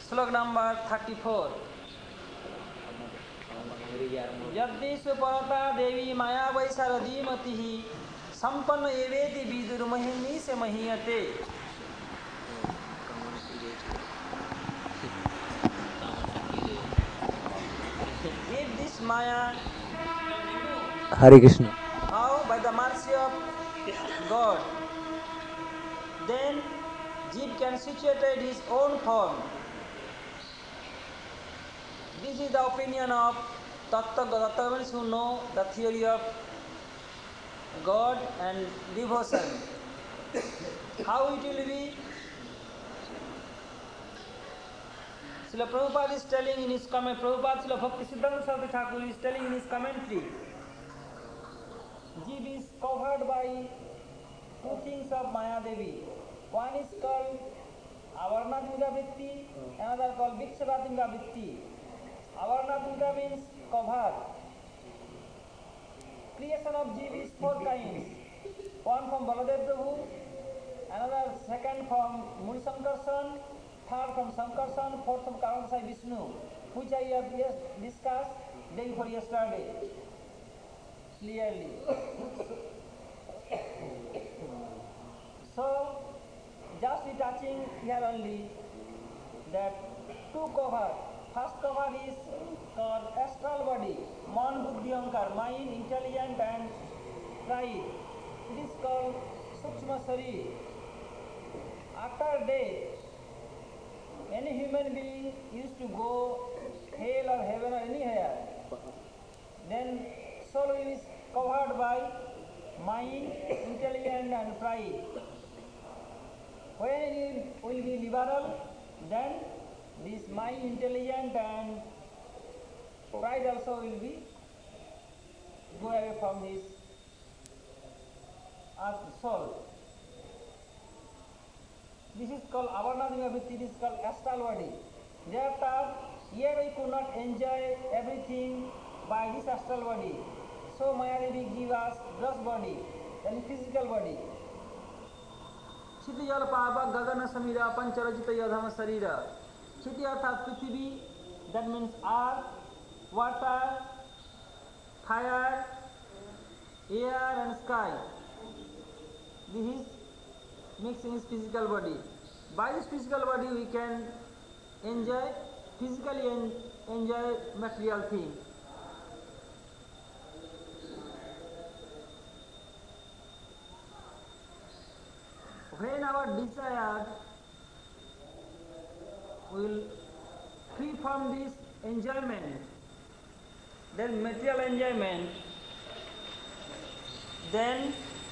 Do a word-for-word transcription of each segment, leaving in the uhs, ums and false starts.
Slok number thirty-four. यद्विश्वपरता देवी माया वैशारदीमतिः संपन्न एवेति विदुर्महिनी से महीयते. If this Maya, Hare Krishna. how by the mercy of God, then Jeev can situate his own form. This is the opinion of Tattva who know the theory of God and devotion. How it will be? Srila Prabhupada is telling in his comment, Prabhupada Srila Bhakti Siddhanta Saraswati Thakur is telling in his commentary, Jeev is covered by two things of Maya Devi. One is called Avarnadinga Vritti, another called Vikshavatinga Vritti. Avarnadinga means cover. Creation of Jeev is four kinds. One from Baladev Prabhu, another second from Muni Sankarsan, third from Sankarsan, fourth from Karanasai Vishnu, which I have discussed day before yesterday clearly. So, just be touching here only that two cover. First cover is called astral body, man, buddhi, ahankar, mind, intelligent and pride. It is called Sukshma Sharir. After death, any human being used to go hell or heaven or anywhere, then soul is covered by mind, intelligence and pride. When it will be liberal, then this mind, intelligence and pride also will be go away from his soul. This is called Avarnadinga Vritti, this is called astral body. Therefore, here we could not enjoy everything by this astral body. So Maya Devi give us gross body, then physical body. Chiti Jal Pava Gagana Samira Pancharajita Yadhama Sarira. Chiti Arthat Prithvi, that means earth, water, fire, air and sky. This is mixing his physical body. By this physical body we can enjoy, physically en enjoy material things. When our desire will free from this enjoyment, then material enjoyment, then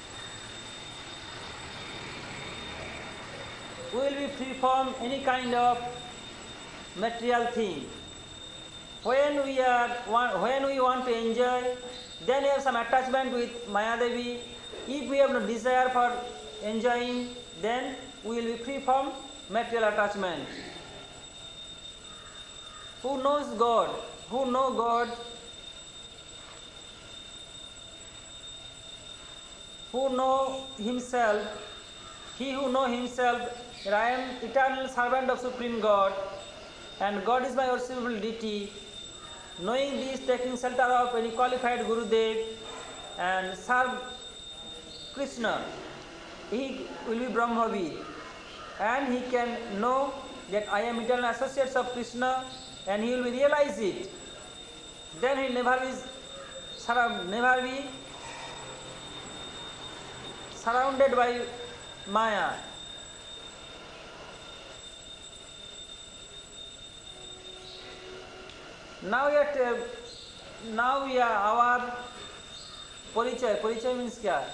we will be free from any kind of material thing. When we are when we want to enjoy, then we have some attachment with Maya Devi. If we have no desire for enjoying, then we will be free from material attachment. Who knows God? Who know God? Who know himself? He who know himself, that I am eternal servant of Supreme God, and God is my worshipable deity. Knowing this, taking shelter of any qualified Gurudev and serve Krishna, he will be Brahmavid, and he can know that I am eternal associates of Krishna, and he will realize it. Then he will never be, never be surrounded by Maya. Now we are, now we are our Parichaya. Parichaya means kya?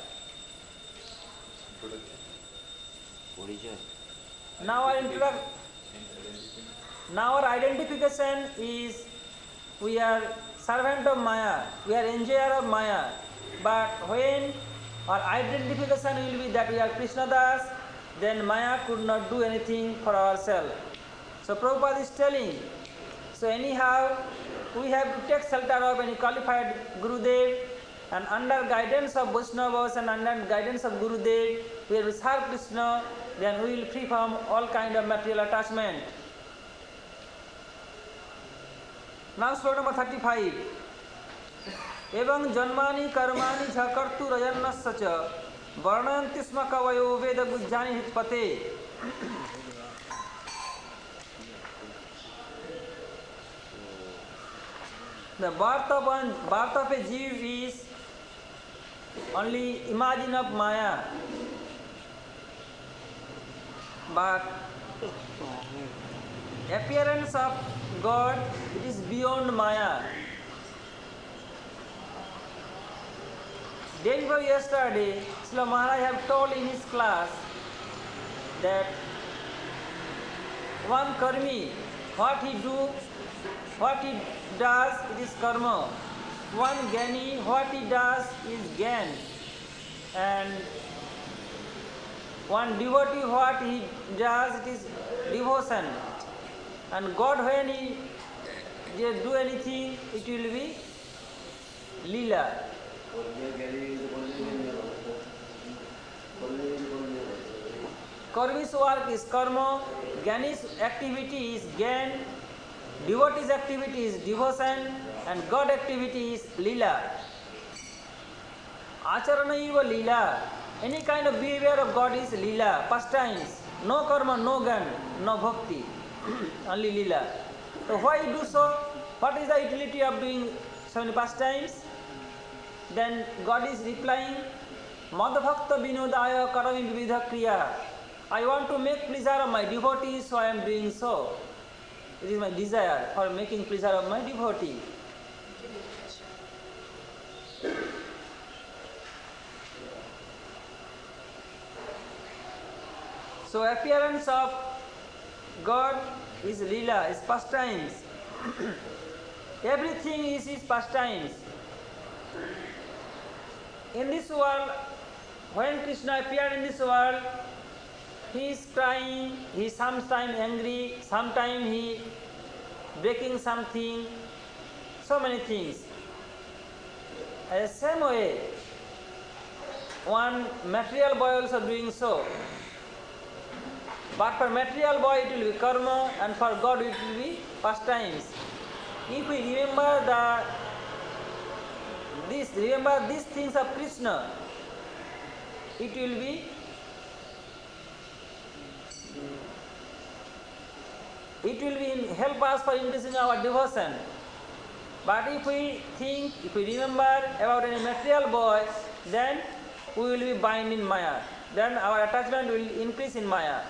Now our introduction, now our identification is we are servant of Maya, we are enjoyer of Maya. But when our identification will be that we are Krishna Das, then Maya could not do anything for ourselves. So Prabhupada is telling, so anyhow we have to take shelter of any qualified Gurudev, and under guidance of Vaishnavas and under guidance of Gurudev, we will serve Krishna, then we will free from all kind of material attachment. Now sloka number thirty-five. Evam janmani karmani cha karturayannasya cha varnayanti sma kavayo veda gujjani hitpate. The birth of, one, birth of a Jew is only imagine of Maya, but appearance of God, it is beyond Maya. Day before yesterday, Srila Maharaj have told in his class that one karmi, what he do, what he does, it is karma. One jnani, what he does is jnana. And one devotee, what he does, it is devotion. And God, when he do anything, it will be lila. Karmi's work is karma, jnani's activity is jnana, devotee's activity is devotion, and God activity is lila. Acharana eva lila. Any kind of behavior of God is lila, pastimes. No karma, no jnana, no bhakti, only lila. So why do so? What is the utility of doing so many pastimes? Then God is replying, Madhbhakta vinodaya karami vividha kriya. I want to make pleasure of my devotees, so I am doing so. It is my desire for making pleasure of my devotee. So appearance of God is lila, is pastimes. Everything is his pastimes. In this world, when Krishna appeared in this world, he is crying, he is sometimes angry, sometimes he breaking something, so many things. In the same way, one material boy also doing so. But for material boy it will be karma, and for God it will be pastimes. If we remember the this remember these things of Krishna, it will be it will be help us for increasing our devotion. But if we think, if we remember about any material boy, then we will be bound in Maya. Then our attachment will increase in Maya.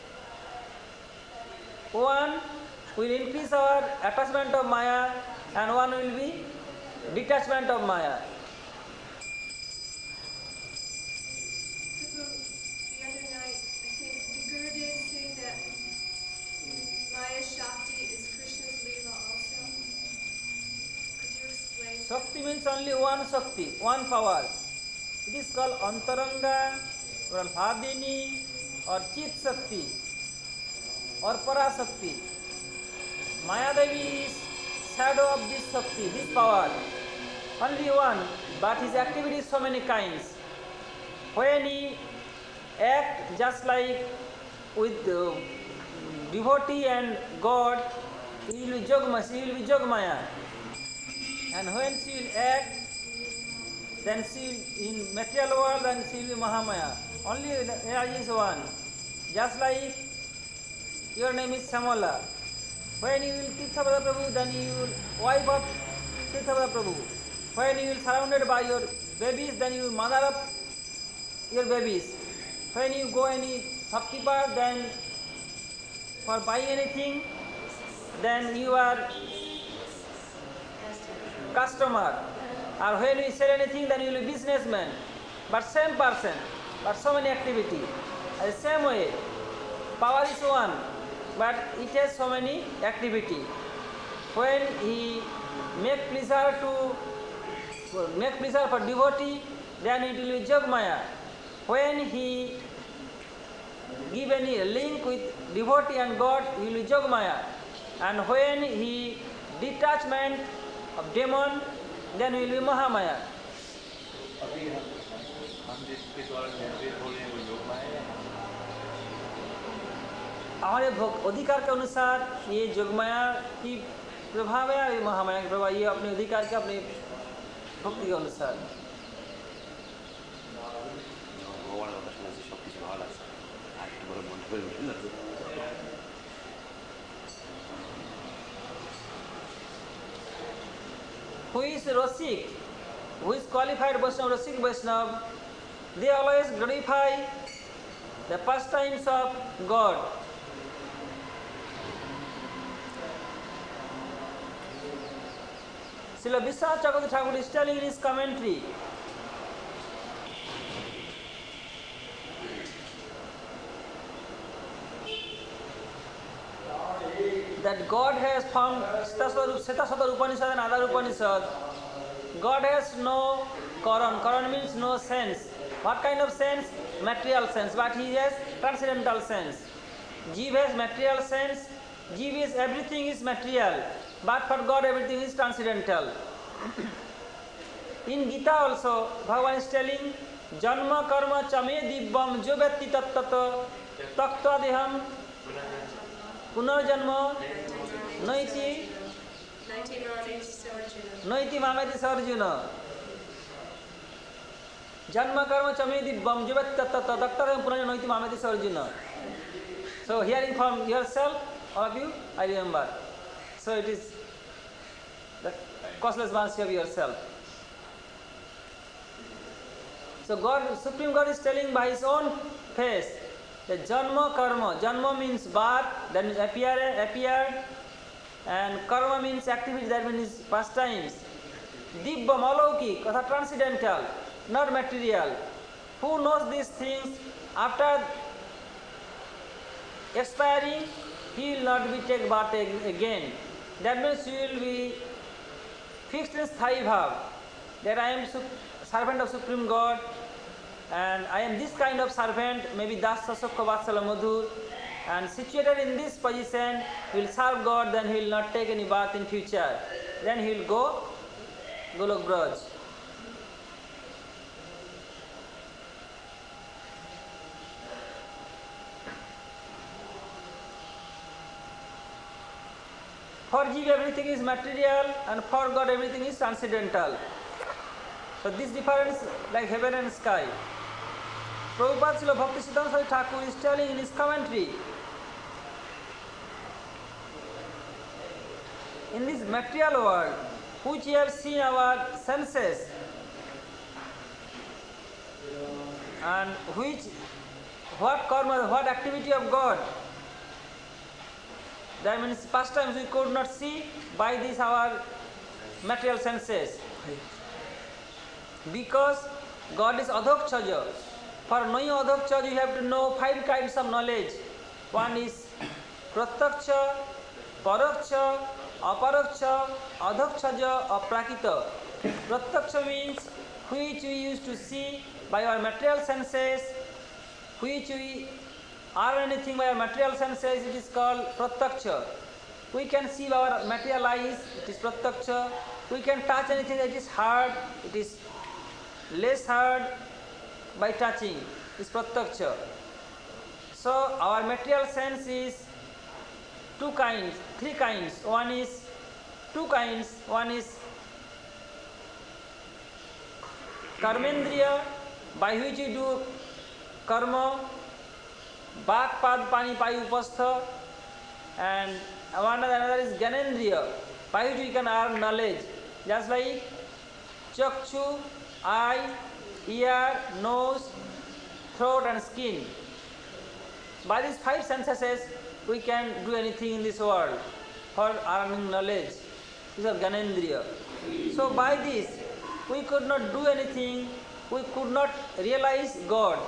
One will increase our attachment of Maya, and one will be detachment of Maya. The other night, I think, did Gurudev say that Maya Shakti is Krishna's Leela also? Could you explain? Shakti means only one Shakti, one power. It is called Antaranga, or Bhavini, or Chit Shakti, or Parashakti. Maya Devi is shadow of this Shakti, this power. Only one, but his activity is so many kinds. When he act just like with uh, devotee and God, he will be Jogma, she will be Jogmaya. And when she will act, then she will, in material world, then she will be Mahamaya. Only there is one. Just like your name is Samala. When you will Tirthapada Prabhu, then you will wife of Tirthapada Prabhu. When you will surrounded by your babies, then you will mother of your babies. When you go any shopkeeper, then for buying anything, then you are customer. Or when you sell anything, then you will be businessman. But same person, but so many activity. The same way, power is one, but it has so many activity. When he make pleasure to make pleasure for devotee, then it will be Jogmaya. When he give any link with devotee and God, he will be Jogmaya. And when he detachment of demon, then he will be Mahamaya. अभी हम हम जिस किस वर्ग में फिर बोले वो योग माया है। हमारे अधिकार के अनुसार ये जोगमाया की प्रभाव है महामाया के प्रभाव, ये अपने अधिकार के अपने भक्ति के अनुसार। ভগবানের কথা শুনেছি সব কিছু ভালো লাগছে, আর একটু বড় মন করে উঠে যাচ্ছে। Who is Rasik, who is qualified Vaishnava, Rasik Vaishnava, they always glorify the pastimes of God. Srila Vishwanath Chakravarti Thakur is telling in his commentary that God has formed Svetasvatara Upanishad and other Upanishad. God has no Karan. Karan means no sense. What kind of sense? Material sense. But he has transcendental sense. Jeev has material sense. Jeev is everything is material. But for God everything is transcendental. In Gita also, Bhagavan is telling, Janma karma chame dibbam jo vyatti tat tat taktva deham punarjanma naiti naiti mameti sarjuna. Janma karma chame dibbam jo vyatti tat tat taktva deham punarjanma naiti mameti sarjuna. So hearing from yourself, all of you, I remember. So it is the causeless vanity of yourself. So God, Supreme God is telling by His own face that Janma Karma. Janma means birth, that means appear, appeared, and Karma means activity, that means pastimes. Dibbam, alauki, katha transcendental, not material. Who knows these things? After expiring, he will not be take birth again. That means he will be fixed in Sthai Bhav, that I am servant of Supreme God, and I am this kind of servant, maybe Dasa Sukha Vatsala Madhur, and situated in this position, he will serve God, then he will not take any birth in future. Then he will go Golok Braj. For Jeev everything is material, and for God everything is transcendental. So this difference like heaven and sky. Prabhupada Srila Bhaktisiddhanta Saraswati Thakur is telling in his commentary, in this material world, which we have seen our senses, and which, what karma, what activity of God, that means pastimes we could not see by these our material senses. Because God is Adhokchaja. For knowing Adhokchaja, you have to know five kinds of knowledge. One is Pratyaksha, Paraksha, Aparaksha, Adhokchaja, Aprakita. Pratyaksha means which we used to see by our material senses, which we are anything by our material senses, it is called Pratyaksha. We can see by our material eyes, it is Pratyaksha. We can touch anything that is hard, it is less hard by touching, it is Pratyaksha. So our material sense is two kinds, three kinds. One is, two kinds, one is Karmendriya, by which we do karma, Bak, Pad, Pani, Payu, Upastha, and one another is Gyanendriya, by which we can earn knowledge, just like Chakshu, eye, ear, nose, throat and skin. By these five senses, we can do anything in this world for earning knowledge. These are Gyanendriya. So by this, we could not do anything, we could not realize God.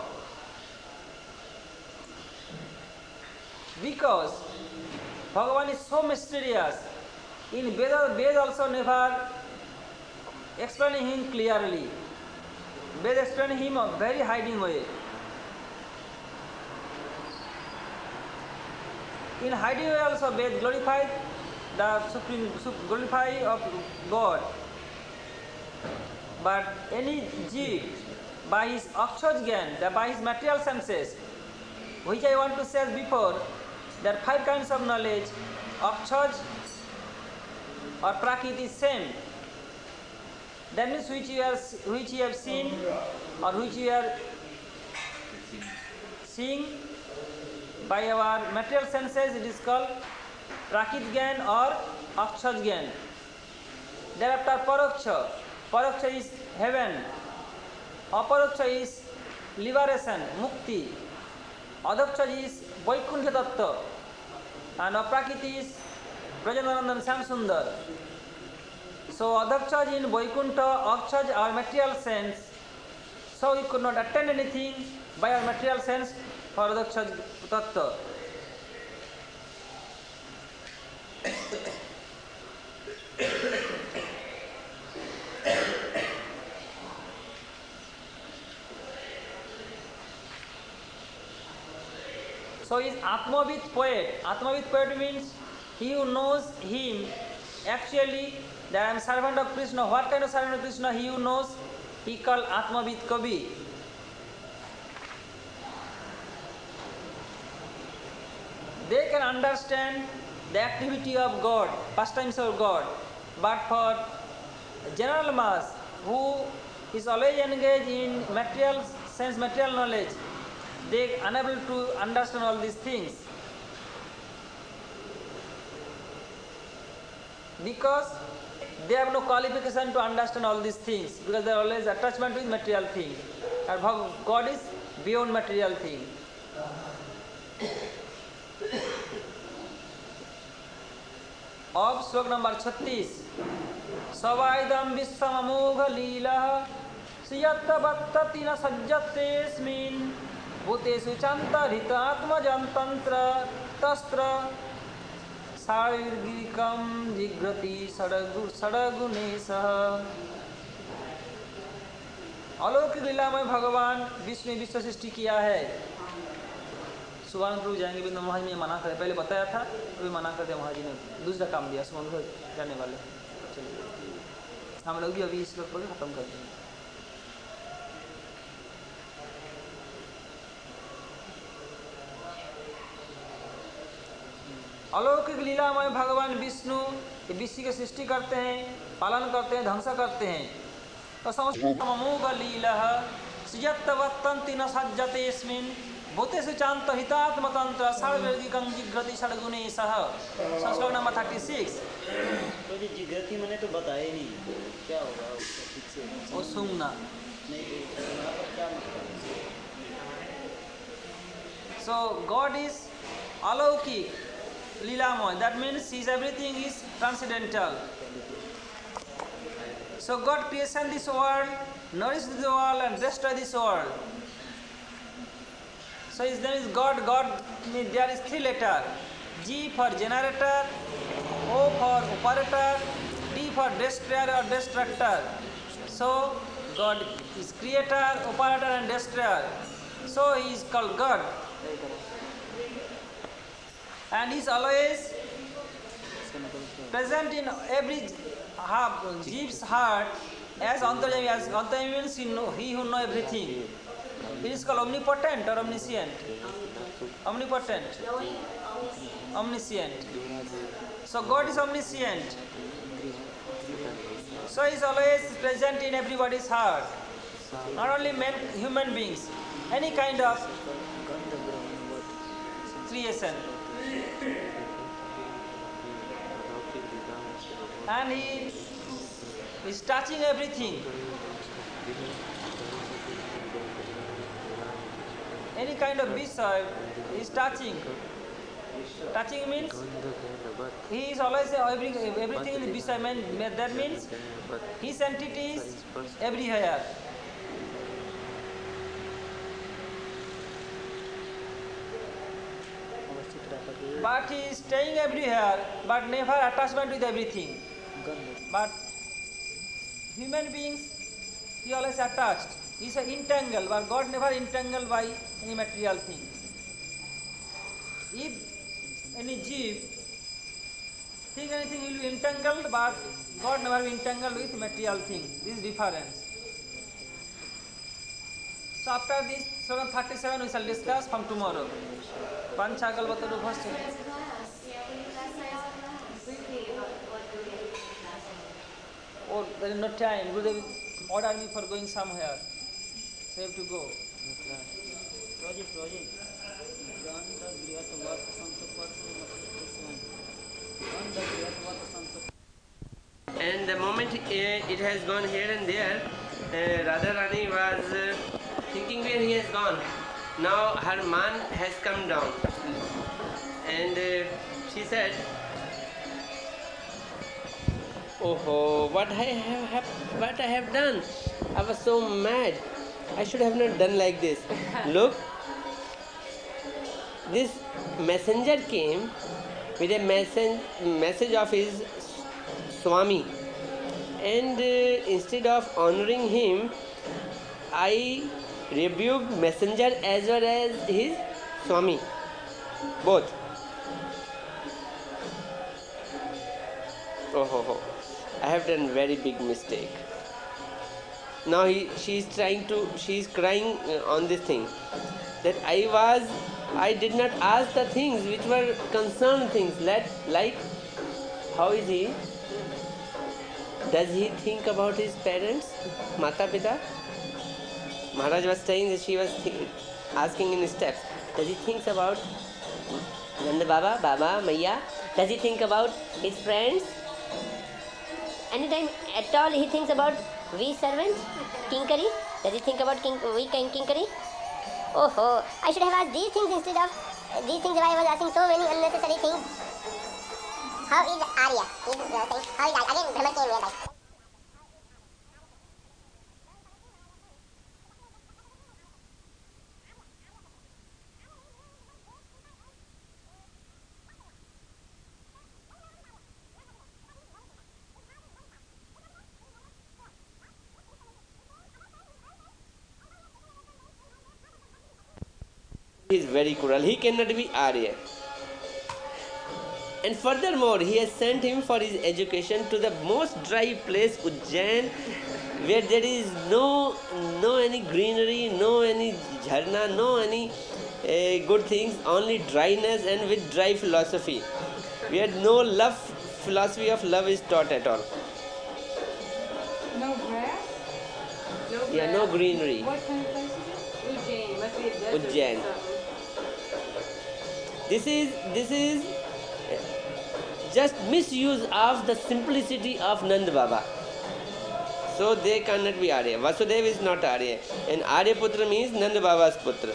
Because Bhagavan is so mysterious. In Veda, Veda also never explaining him clearly. Veda explaining him a very hiding way. In hiding way also Veda glorified the supreme, glorify of God. But any Jeev, by his Akshaj Gyan, by his material senses, which I want to say before, there are five kinds of knowledge: Akshaj, or prakrit is same. That means which you are which you have seen or which you are seeing by our material senses, it is called prakrit gyan or akshaj gyan. Thereafter paroksha. Paroksha is heaven. Aparoksha is liberation, mukti. Adhoksha is vaikuntha tattva. And aprakrit is Brajanandan Samsundar. So adhoksha in vaikuntha, akshaj are material sense. So you could not attain anything by our material sense for adhoksha tattva. So is Atmavid poet. Atmavid poet means he who knows him actually that I am servant of Krishna. What kind of servant of Krishna? He who knows, he called Atmavid Kavi. They can understand the activity of God, pastimes of God. But for general mass who is always engaged in material sense, material knowledge, they are unable to understand all these things. Because they have no qualification to understand all these things, because they are always attachment with material things. And God is beyond material thing. Of slok number thirty-six. Savaidam vissamamogha leela siyatta vattati na sajjatesmin bhutesu chanta rita atmajantantra tastra सार्गिकम जिग्रति सड़गु सड़गुनेशः. अलौकिक लीला में भगवान विष्णु विश्व सृष्टि किया है. सुभान प्रभु जाएंगे बिंदु महाराज ने मना करे, पहले बताया था अभी मना कर दिया महाराज ने, दूसरा काम दिया. सुभान प्रभु जाने वाले, चलिए हम लोग भी अभी इस श्लोक को खत्म कर देंगे. अलौकिक लीला में भगवान विष्णु विश्व की सृष्टि करते हैं, पालन करते हैं, ध्वंस करते हैं. तो समूह लीला सृजत्वत्तन्ति न सज्जतेस्मिन् भूतेषु चान्त हितात्मतंत्र सर्वैर्गिकं जिग्रति षड्गुणेशः. श्लोक नंबर थर्टी सिक्स. तो जी जिग्रति मैंने तो बताया ही नहीं, क्या होगा उसका ठीक से? वो सुनना नहीं, यहाँ पर क्या मतलब? So God is अलौकिक Lilamoy, that means his everything is transcendental. So God created this world, nourished the world and destroyed this world. So his name is God. God means there is three letters. G for generator, O for operator, D for destroyer or destructor. So God is creator, operator and destroyer. So he is called God. And he is always present in every jeev's heart as Antarjami. As Antarjami means he, know, he who knows everything. It is called omnipotent or omniscient. Omnipotent. Omniscient. So God is omniscient. So he is always present in everybody's heart. Not only men, human beings, any kind of creation. And he is touching everything. Any kind of বিষয় he is touching. Touching means he is always every, everything in the বিষয়. That means his entity is everywhere. But he is staying everywhere, but never attachment with everything. But human beings, he always attached. He is entangled, but God never entangled by any material thing. If any jeev think anything, he will be entangled, but God never be entangled with material thing. This is difference. So after this, seven thirty-seven we shall discuss from tomorrow. Panchakalpataru Bhasya. oh, there is no time. Gurudev ordered me for going somewhere. So I have to go. Project, project. Done the Brihat Vata Sansapat. Done the Brihat Vata Sansapat. And the moment uh, it has gone here and there, uh, Radharani was uh, thinking where he has gone. Now her man has come down, and uh, she said, "Oh, what I have, have, what I have done! I was so mad. I should have not done like this. Look, this messenger came with a message, message of his Swami, and uh, instead of honoring him, I rebuked messenger as well as his Swami, both. Oh, ho, ho. I have done very big mistake. Now he, she is trying to, she is crying uh, on this thing, that I was, I did not ask the things which were concerned things, like, like how is he? Does he think about his parents, Mata Pita? Maharaj was saying that she was th- asking in steps. Does he think about Nanda Baba, Baba, Maya? Does he think about his friends? Anytime at all he thinks about we servants, Kinkari? Does he think about king, we king, Kinkari? Oh ho, I should have asked these things instead of these things. I was asking so many unnecessary things. How is Arya? He's uh, saying, how is Arya? Again, Brahma came nearby. He is very cruel. He cannot be Arya. And furthermore, he has sent him for his education to the most dry place, Ujjain, where there is no no any greenery, no any jharna, no any uh, good things, only dryness and with dry philosophy, where no love, philosophy of love is taught at all. No grass? No grass. Yeah, no greenery. What kind of place is it? Ujjain. Must be a desert. Ujjain. Or something. This is this is just misuse of the simplicity of Nand Baba. So they cannot be Arya. Vasudeva is not Arya. And Arya Putra means Nand Baba's Putra.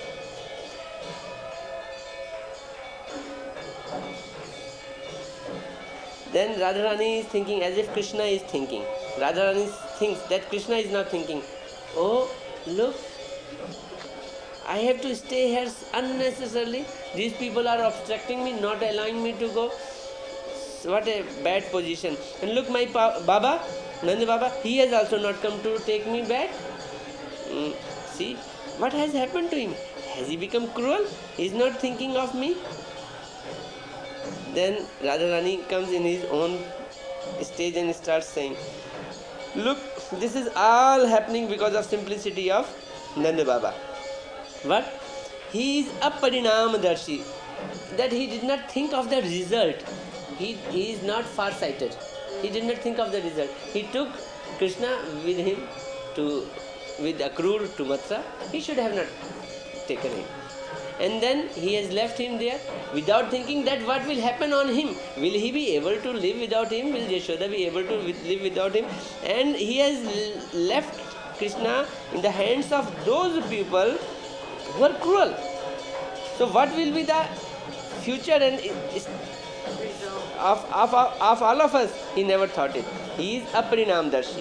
Then Radharani is thinking as if Krishna is thinking. Radharani thinks that Krishna is not thinking. Oh, look, I have to stay here unnecessarily. These people are obstructing me, not allowing me to go. What a bad position. And look, my pa- Baba, Nanda Baba, he has also not come to take me back. Mm, see, what has happened to him? Has he become cruel? He is not thinking of me. Then Radharani comes in his own stage and starts saying, look, this is all happening because of simplicity of Nanda Baba. What? He is a Parinamadarshi. That he did not think of the result. He, he is not far-sighted. He did not think of the result. He took Krishna with him to with Akrur to Mathura. He should have not taken him. And then he has left him there without thinking that what will happen on him. Will he be able to live without him? Will Yashoda be able to live without him? And he has left Krishna in the hands of those people who are cruel. So what will be the future and of, of, of all of us? He never thought it. He is a Parinamdarshi.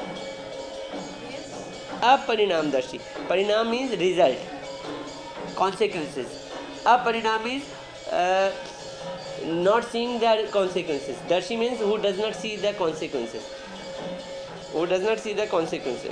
A Parinamdarshi. Parinam means result, consequences. A Parinam is uh, not seeing the consequences. Darshi means who does not see the consequences. Who does not see the consequences.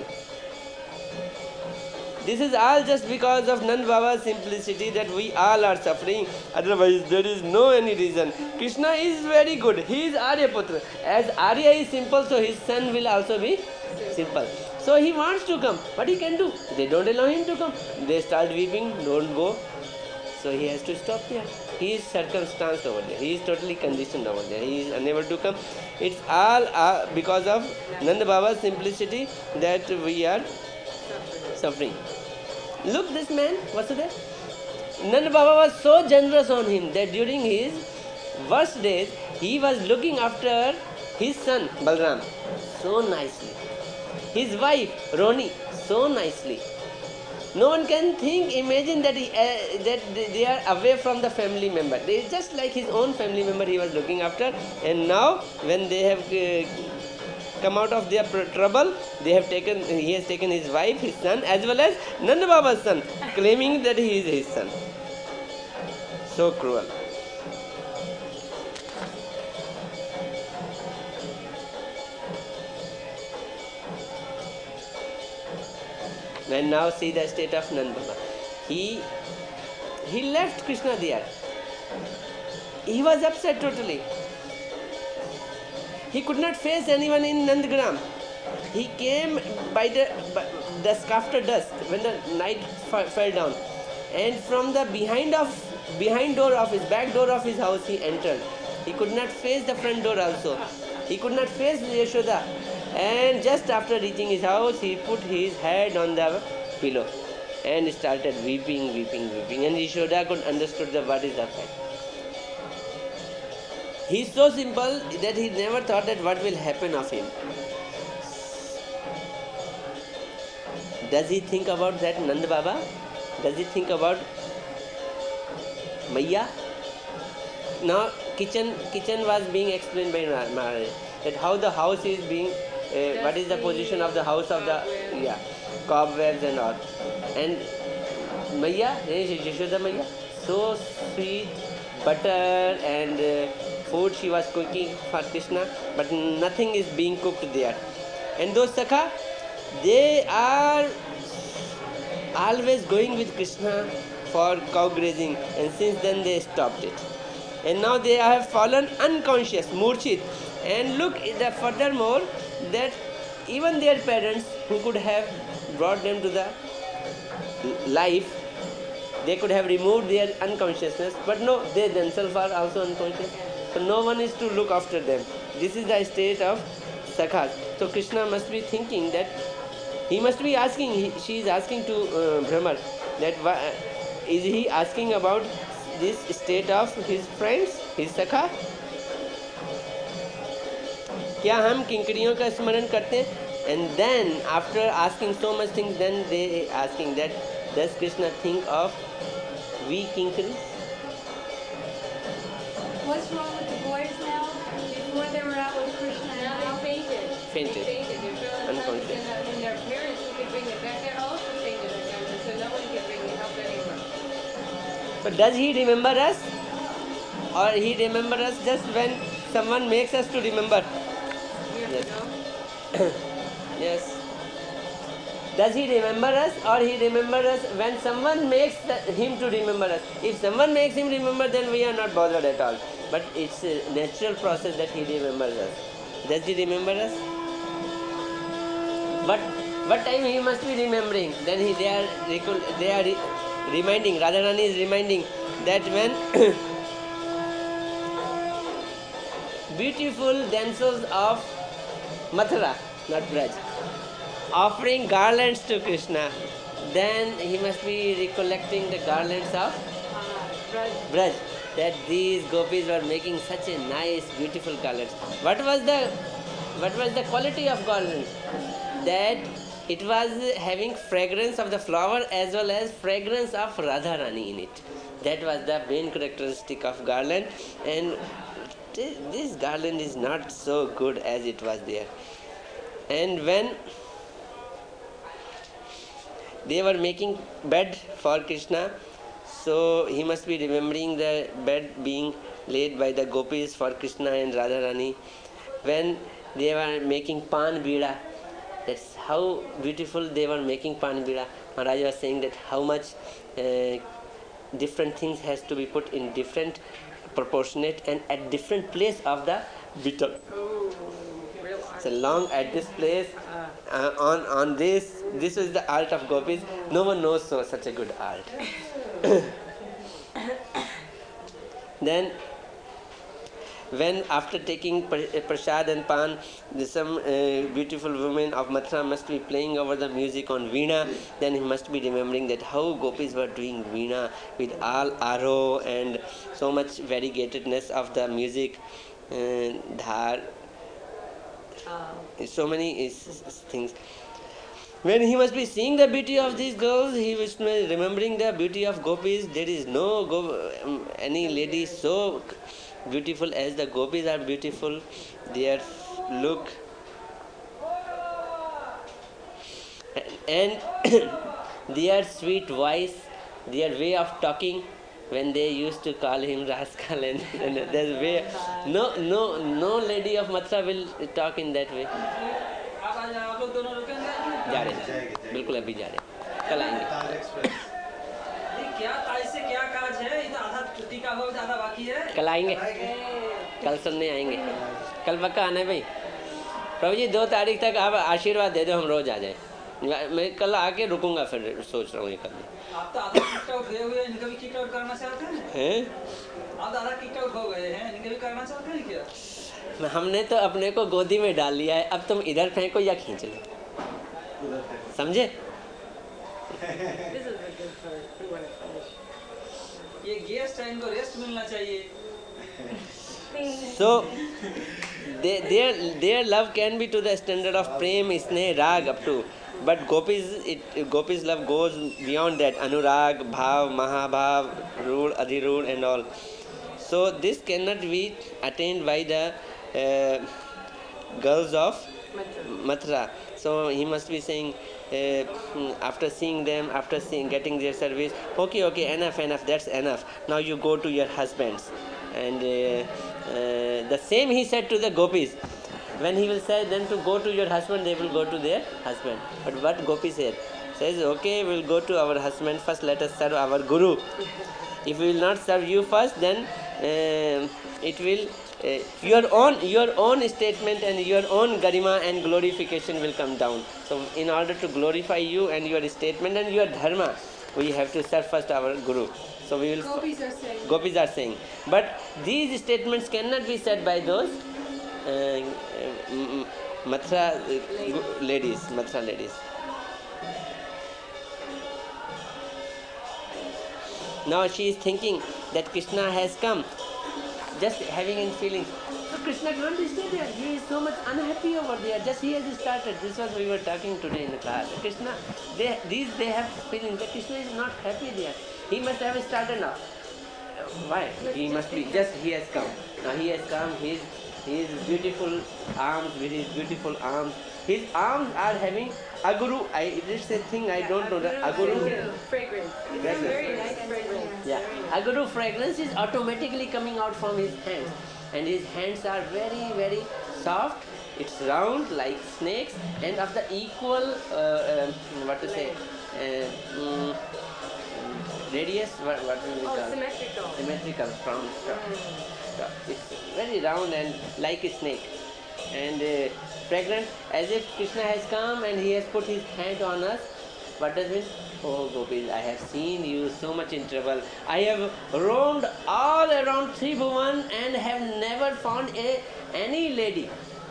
This is all just because of Nand Baba's simplicity that we all are suffering. Otherwise, there is no any reason. Krishna is very good. He is Aryaputra. As Arya is simple, so his son will also be simple. So he wants to come. What he can do? They don't allow him to come. They start weeping, don't go. So he has to stop there. he is circumstanced over there. He is totally conditioned over there. He is unable to come. It's all uh, because of Nanda Baba's simplicity that we are suffering. Look, this man, Vasudeva. Nanda Baba was so generous on him that during his worst days, he was looking after his son Balram so nicely. His wife Roni so nicely. No one can think, imagine that he, uh, that they are away from the family member. They are just like his own family member he was looking after. And now, when they have uh, come out of their pr- trouble, they have taken. He has taken his wife, his son, as well as Nanda Baba's son, claiming that he is his son. So cruel. And now see the state of Nanda Baba. He he left Krishna there. He was upset totally. He could not face anyone in Nandagram. He came by the by dusk after dusk when the night f- fell down, and from the behind of behind door of his back door of his house he entered. He could not face the front door also. He could not face Yashoda. And just after reaching his house, he put his head on the pillow and started weeping, weeping, weeping. And Yashoda could understood the what is the fact. He is so simple that he never thought that what will happen of him. Does he think about that Nanda Baba? Does he think about Maya? Now kitchen kitchen was being explained by Maharaj that how the house is being uh, what is the position of the house of the yeah cobwebs and all, and Maya, Yashoda Maya, so sweet butter and uh, food she was cooking for Krishna, but nothing is being cooked there. And those Sakha, they are always going with Krishna for cow grazing, and since then they stopped it. And now they have fallen unconscious, murchit. And look, the furthermore, that even their parents who could have brought them to the life, they could have removed their unconsciousness, but no, they themselves are also unconscious. So no one is to look after them. This is the state of Sakhas. So Krishna must be thinking that he must be asking, he, she is asking to uh, Brahma that why, is he asking about this state of his friends, his Sakha? क्या हम किंकरियों का स्मरण करते हैं? And then after asking so much things, then they asking that does Krishna think of we kinkaris? What's wrong with the boys now? Before they were out with Krishna, now they fainted. Fainted. They fainted. They're feeling Unconscious. unconscious. And their parents who could bring it back, they're also fainted again. So no one can bring the help anymore. So does he remember us? Or he remember us just when someone makes us to remember? Yes. Yes. Does he remember us or he remember us when someone makes the, him to remember us? If someone makes him remember, then we are not bothered at all. But it's a natural process that he remembers us. Does he remember us? But what time he must be remembering? Then he they are recall, they are re, reminding, Radharani is reminding that when beautiful damsels of Mathura, not Braj, offering garlands to Krishna, then he must be recollecting the garlands of Braj, that these gopis were making such a nice, beautiful garlands. What was the what was the quality of garland? That it was having fragrance of the flower as well as fragrance of Radharani in it. That was the main characteristic of garland, and this garland is not so good as it was there. And when they were making bed for Krishna, so he must be remembering the bed being laid by the gopis for Krishna and Radharani. When they were making pan bida, that's how beautiful they were making pan bida. Maharaj was saying that how much uh, different things has to be put in different proportionate and at different place of the vittal. So long at this place, uh, on on this, this is the art of gopis. No one knows so such a good art. Then when after taking prasad and pan, some uh, beautiful women of Mathura must be playing over the music on veena, then he must be remembering that how gopis were doing veena with all aro and so much variegatedness of the music, uh, dhar, so many is, is things. When he must be seeing the beauty of these girls, he was remembering the beauty of gopis. There is no go, um, any lady so beautiful as the gopis are beautiful. Their look and their sweet voice, their way of talking. When they used to call him rascal, and, and there's way no no no lady of Mathura will talk in that way. जा रहे हैं बिल्कुल अभी जा रहे हैं कल आएंगे क्या ऐसे क्या काज है इधर आधा टीका हो आधा बाकी है कल आएंगे कल सुनने आएंगे कल पक्का आना है भाई प्रभु जी दो तारीख तक आप आशीर्वाद दे दो हम रोज आ जाए मैं कल आके रुकूंगा फिर सोच रहा हूँ ये करने आप तो आधा किक आउट गए हुए इनका भी किक आउट करना चाहते हैं हैं आप आधा किक आउट हो गए हैं इनका भी करना चाहते हैं क्या हमने तो अपने को गोदी में डाल लिया है अब तुम इधर फेंको या खींच लो समझे ये गेस्ट है इनको रेस्ट मिलना चाहिए so they, their their love can be to the standard of prem sneh rag up to but gopis it gopis love goes beyond that anurag bhav mahabhav rud adhirud and all so this cannot be attained by the uh, girls of Mathura. So he must be saying uh, after seeing them, after seeing getting their service, okay, okay, enough, enough, that's enough. Now you go to your husbands. And uh, uh, the same he said to the gopis. When he will say them to go to your husband, they will go to their husband. But what gopi said? Says, okay, we'll go to our husband first, let us serve our guru. If we will not serve you first, then uh, it will Uh, your own your own statement and your own garima and glorification will come down. So in order to glorify you and your statement and your dharma, we have to serve first our guru. So we will Gopis are saying. Gopis are saying. But these statements cannot be said by those uh, uh, Mathura uh, ladies, Mathura ladies. Now she is thinking that Krishna has come. Just having in feelings. So Krishna can't stay there. He is so much unhappy over there. Just he has started. This was we were talking today in the class. Krishna, they these they have feelings that Krishna is not happy there. He must have started now. Why? He must be just he has come. Now he has come. His his beautiful arms with his beautiful arms. His arms are having aguru. I it's a thing I don't know. The aguru fragrance. Fragrance. Very nice fragrance. Yeah, aguru fragrance is automatically coming out from his hands, and his hands are very, very soft. It's round like snakes, and of the equal, uh, uh, what to say, uh, um, radius. What, what do we Oh, call? symmetrical. Symmetrical from top. top. It's very round and like a snake, and uh, fragrant as if Krishna has come and he has put his hand on us. What does it mean? Oh Gopis, I have seen you so much in trouble. I have roamed all around Tribhuvan and have never found a any lady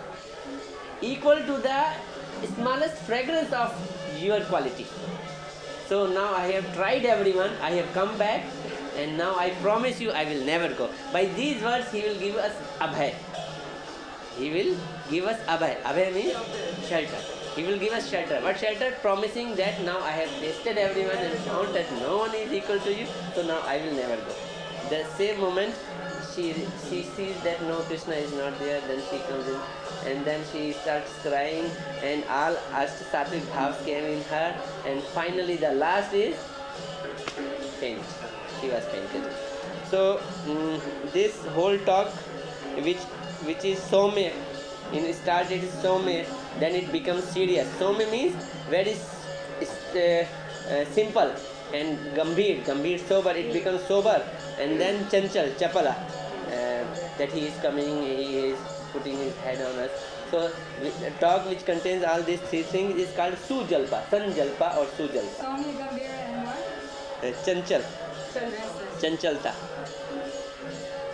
equal to the smallest fragrance of your quality. So now I have tried everyone, I have come back, and now I promise you I will never go. By these words he will give us abhay. He will give us abhay. Abhay means shelter. He will give us shelter. What shelter? Promising that now I have tasted everyone and found that no one is equal to you, so now I will never go. The same moment she she sees that no, Krishna is not there, then she comes in and then she starts crying and all Ashta Sattvic bhavs came in her, and finally the last is faint. She was fainted. So um, this whole talk which which is Soumya, in start it is Soumya, then it becomes serious. Soumya means very uh, uh, simple, and Gambhir, Gambhir sober, it becomes sober, and then Chanchal, Chapala, uh, that he is coming, he is putting his head on us. So a talk which contains all these three things is called Sujalpa, Sanjalpa or Sujalpa. Soumya, Gambhira, and what? Uh, Chanchal, Chandra. Chanchalta.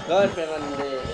Gaur Premanande.